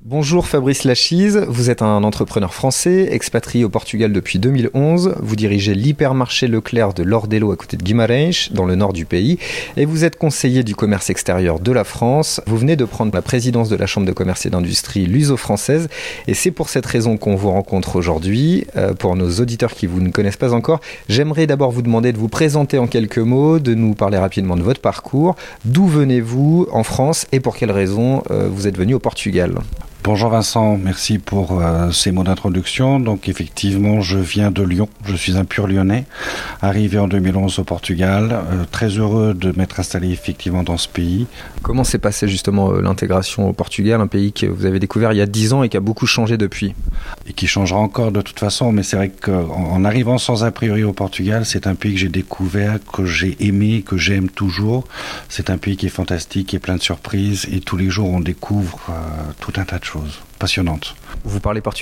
Bonjour Fabrice Lachise, vous êtes un entrepreneur français, expatrié au Portugal depuis 2011. Vous dirigez l'hypermarché Leclerc de Lordelo à côté de Guimarães, dans le nord du pays. Et vous êtes conseiller du commerce extérieur de la France. Vous venez de prendre la présidence de la Chambre de commerce et d'industrie luso-française. Et c'est pour cette raison qu'on vous rencontre aujourd'hui. Pour nos auditeurs qui vous ne connaissent pas encore, j'aimerais d'abord vous demander de vous présenter en quelques mots, de nous parler rapidement de votre parcours. D'où venez-vous en France et pour quelles raisons vous êtes venu au Portugal ? Bonjour Vincent, merci pour ces mots d'introduction. Donc effectivement, je viens de Lyon, je suis un pur Lyonnais, arrivé en 2011 au Portugal, très heureux de m'être installé effectivement dans ce pays. Comment s'est passée justement l'intégration au Portugal, un pays que vous avez découvert il y a 10 ans et qui a beaucoup changé depuis ? Et qui changera encore de toute façon, mais c'est vrai qu'en arrivant sans a priori au Portugal, c'est un pays que j'ai découvert, que j'ai aimé, que j'aime toujours. C'est un pays qui est fantastique, qui est plein de surprises et tous les jours on découvre tout un tas de choses passionnantes. Vous parlez portugais ?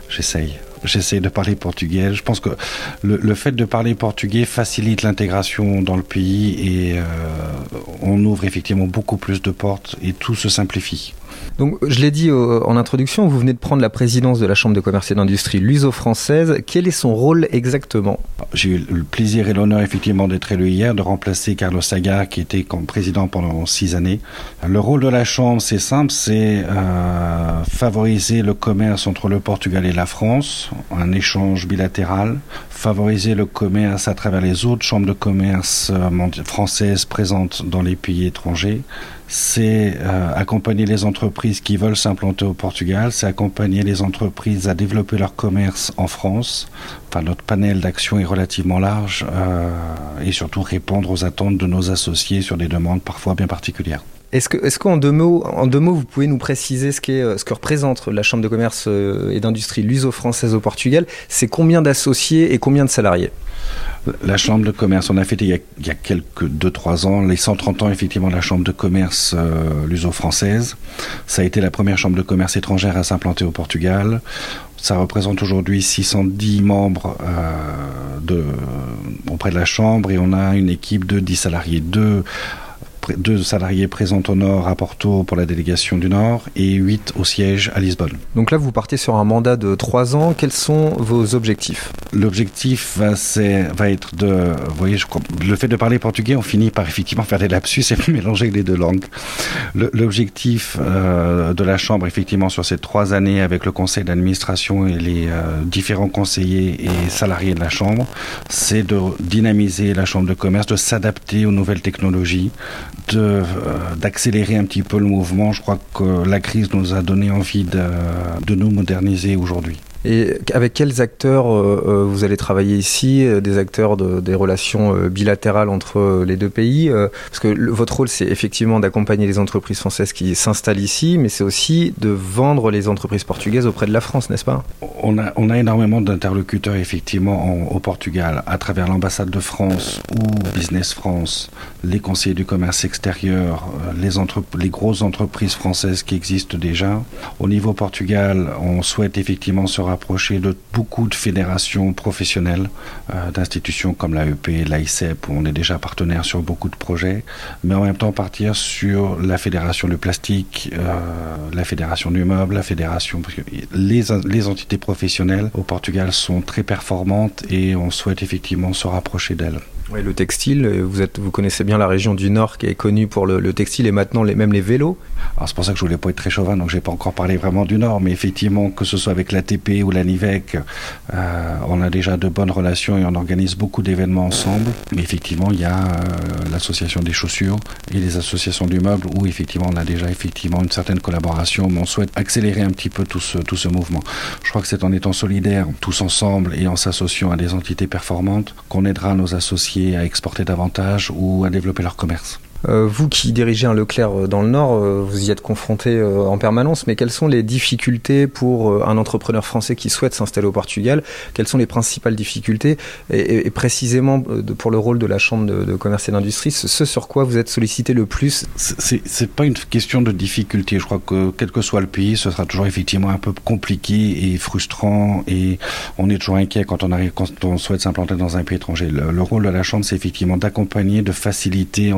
J'essaye de parler portugais. Je pense que le fait de parler portugais facilite l'intégration dans le pays et on ouvre effectivement beaucoup plus de portes et tout se simplifie. Donc, je l'ai dit en introduction, vous venez de prendre la présidence de la Chambre de commerce et d'industrie luso-française. Quel est son rôle exactement ? J'ai eu le plaisir et l'honneur effectivement d'être élu hier, de remplacer Carlos Sagar qui était comme président pendant 6 années. Le rôle de la Chambre, c'est simple, c'est favoriser le commerce entre le Portugal et la France, un échange bilatéral, favoriser le commerce à travers les autres chambres de commerce françaises présentes dans les pays étrangers. C'est accompagner les entreprises qui veulent s'implanter au Portugal, c'est accompagner les entreprises à développer leur commerce en France. Enfin, notre panel d'action est relativement large et surtout répondre aux attentes de nos associés sur des demandes parfois bien particulières. Est-ce qu'en deux mots, vous pouvez nous préciser ce que représente la Chambre de commerce et d'industrie luso-française au Portugal ? C'est combien d'associés et combien de salariés ? La Chambre de commerce, on a fêté il y a quelques 2-3 ans, les 130 ans effectivement de la Chambre de commerce luso-française. Ça a été la première Chambre de commerce étrangère à s'implanter au Portugal. Ça représente aujourd'hui 610 membres auprès de la Chambre et on a une équipe de 10 salariés. 2 salariés présents au Nord à Porto pour la délégation du Nord et 8 au siège à Lisbonne. Donc là, vous partez sur un mandat de 3 ans. Quels sont vos objectifs ? L'objectif va être de... Vous voyez, le fait de parler portugais, on finit par effectivement faire des lapsus et mélanger les deux langues. L'objectif de la Chambre, effectivement, sur ces 3 années avec le conseil d'administration et les différents conseillers et salariés de la Chambre, c'est de dynamiser la Chambre de commerce, de s'adapter aux nouvelles technologies, d'accélérer un petit peu le mouvement. Je crois que la crise nous a donné envie de nous moderniser aujourd'hui. Et avec quels acteurs vous allez travailler ici, des acteurs des relations bilatérales entre les deux pays parce que votre rôle, c'est effectivement d'accompagner les entreprises françaises qui s'installent ici, mais c'est aussi de vendre les entreprises portugaises auprès de la France, n'est-ce pas ? On a énormément d'interlocuteurs effectivement au Portugal, à travers l'ambassade de France ou Business France, les conseillers du commerce extérieur, les grosses entreprises françaises qui existent déjà. Au niveau Portugal, on souhaite effectivement se rapprocher de beaucoup de fédérations professionnelles, d'institutions comme l'AEP, l'AICEP, où on est déjà partenaire sur beaucoup de projets, mais en même temps partir sur la fédération du plastique, la fédération du meuble, la fédération... Parce que les entités professionnelles au Portugal sont très performantes et on souhaite effectivement se rapprocher d'elles. Oui, le textile, vous connaissez bien la région du Nord qui est connue pour le textile et maintenant même les vélos. Alors c'est pour ça que je voulais pas être très chauvin, donc j'ai pas encore parlé vraiment du Nord, mais effectivement que ce soit avec l'ATP ou la Nivec, on a déjà de bonnes relations et on organise beaucoup d'événements ensemble. Mais effectivement, il y a l'association des chaussures et les associations du meuble où effectivement on a déjà effectivement une certaine collaboration, mais on souhaite accélérer un petit peu tout ce mouvement. Je crois que c'est en étant solidaires tous ensemble et en s'associant à des entités performantes qu'on aidera nos associés à exporter davantage ou à développer leur commerce. Vous qui dirigez un Leclerc dans le Nord, vous y êtes confronté en permanence, mais quelles sont les difficultés pour un entrepreneur français qui souhaite s'installer au Portugal ? Quelles sont les principales difficultés ? Et précisément pour le rôle de la Chambre de commerce et d'industrie, ce sur quoi vous êtes sollicité le plus ? C'est pas une question de difficulté. Je crois que quel que soit le pays, ce sera toujours effectivement un peu compliqué et frustrant et on est toujours inquiet quand on souhaite s'implanter dans un pays étranger. Le rôle de la Chambre, c'est effectivement d'accompagner, de faciliter. On a déjà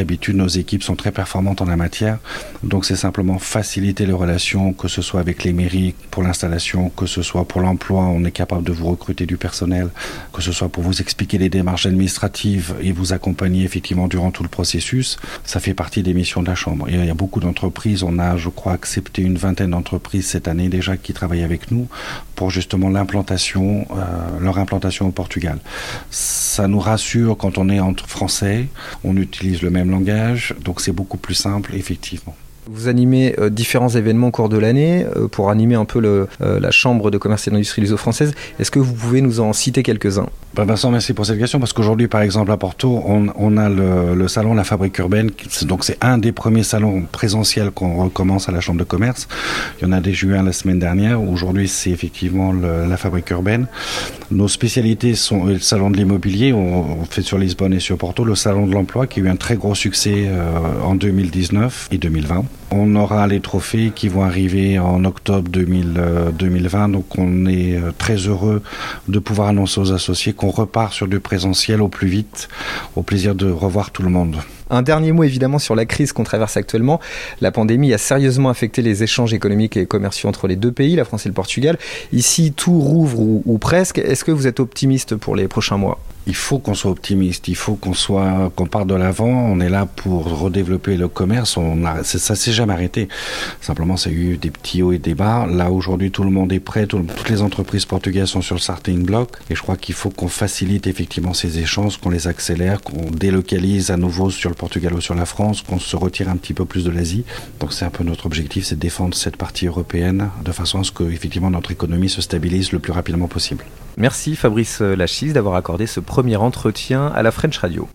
d'habitude, nos équipes sont très performantes en la matière. Donc c'est simplement faciliter les relations, que ce soit avec les mairies pour l'installation, que ce soit pour l'emploi, on est capable de vous recruter du personnel, que ce soit pour vous expliquer les démarches administratives et vous accompagner effectivement durant tout le processus. Ça fait partie des missions de la Chambre. Et il y a beaucoup d'entreprises, on a je crois accepté une 20aine d'entreprises cette année déjà qui travaillent avec nous pour justement l'implantation, leur implantation au Portugal. Ça nous rassure quand on est entre Français, on utilise le même langage, donc c'est beaucoup plus simple effectivement. Vous animez différents événements au cours de l'année pour animer un peu la Chambre de commerce et d'industrie luso-française. Est-ce que vous pouvez nous en citer quelques-uns ? Vincent, merci pour cette question, parce qu'aujourd'hui, par exemple, à Porto, on a le salon La Fabrique Urbaine, donc c'est un des premiers salons présentiels qu'on recommence à la Chambre de commerce. Il y en a dès juin la semaine dernière. Aujourd'hui, c'est effectivement La Fabrique Urbaine. Nos spécialités sont le salon de l'immobilier, on fait sur Lisbonne et sur Porto, le salon de l'emploi qui a eu un très gros succès en 2019 et 2020. On aura les trophées qui vont arriver en octobre 2020, donc on est très heureux de pouvoir annoncer aux associés qu'on repart sur du présentiel au plus vite, au plaisir de revoir tout le monde. Un dernier mot évidemment sur la crise qu'on traverse actuellement. La pandémie a sérieusement affecté les échanges économiques et commerciaux entre les deux pays, la France et le Portugal. Ici, tout rouvre ou presque. Est-ce que vous êtes optimiste pour les prochains mois ? Il faut qu'on soit optimiste, il faut qu'on parte de l'avant. On est là pour redévelopper le commerce. Ça s'est jamais arrêté. Simplement, ça a eu des petits hauts et des bas. Là, aujourd'hui, tout le monde est prêt. Toutes les entreprises portugaises sont sur le starting block. Et je crois qu'il faut qu'on facilite effectivement ces échanges, qu'on les accélère, qu'on délocalise à nouveau sur le Portugal ou sur la France, qu'on se retire un petit peu plus de l'Asie. Donc, c'est un peu notre objectif, c'est de défendre cette partie européenne de façon à ce que effectivement notre économie se stabilise le plus rapidement possible. Merci Fabrice Lachise d'avoir accordé ce premier entretien à la French Radio.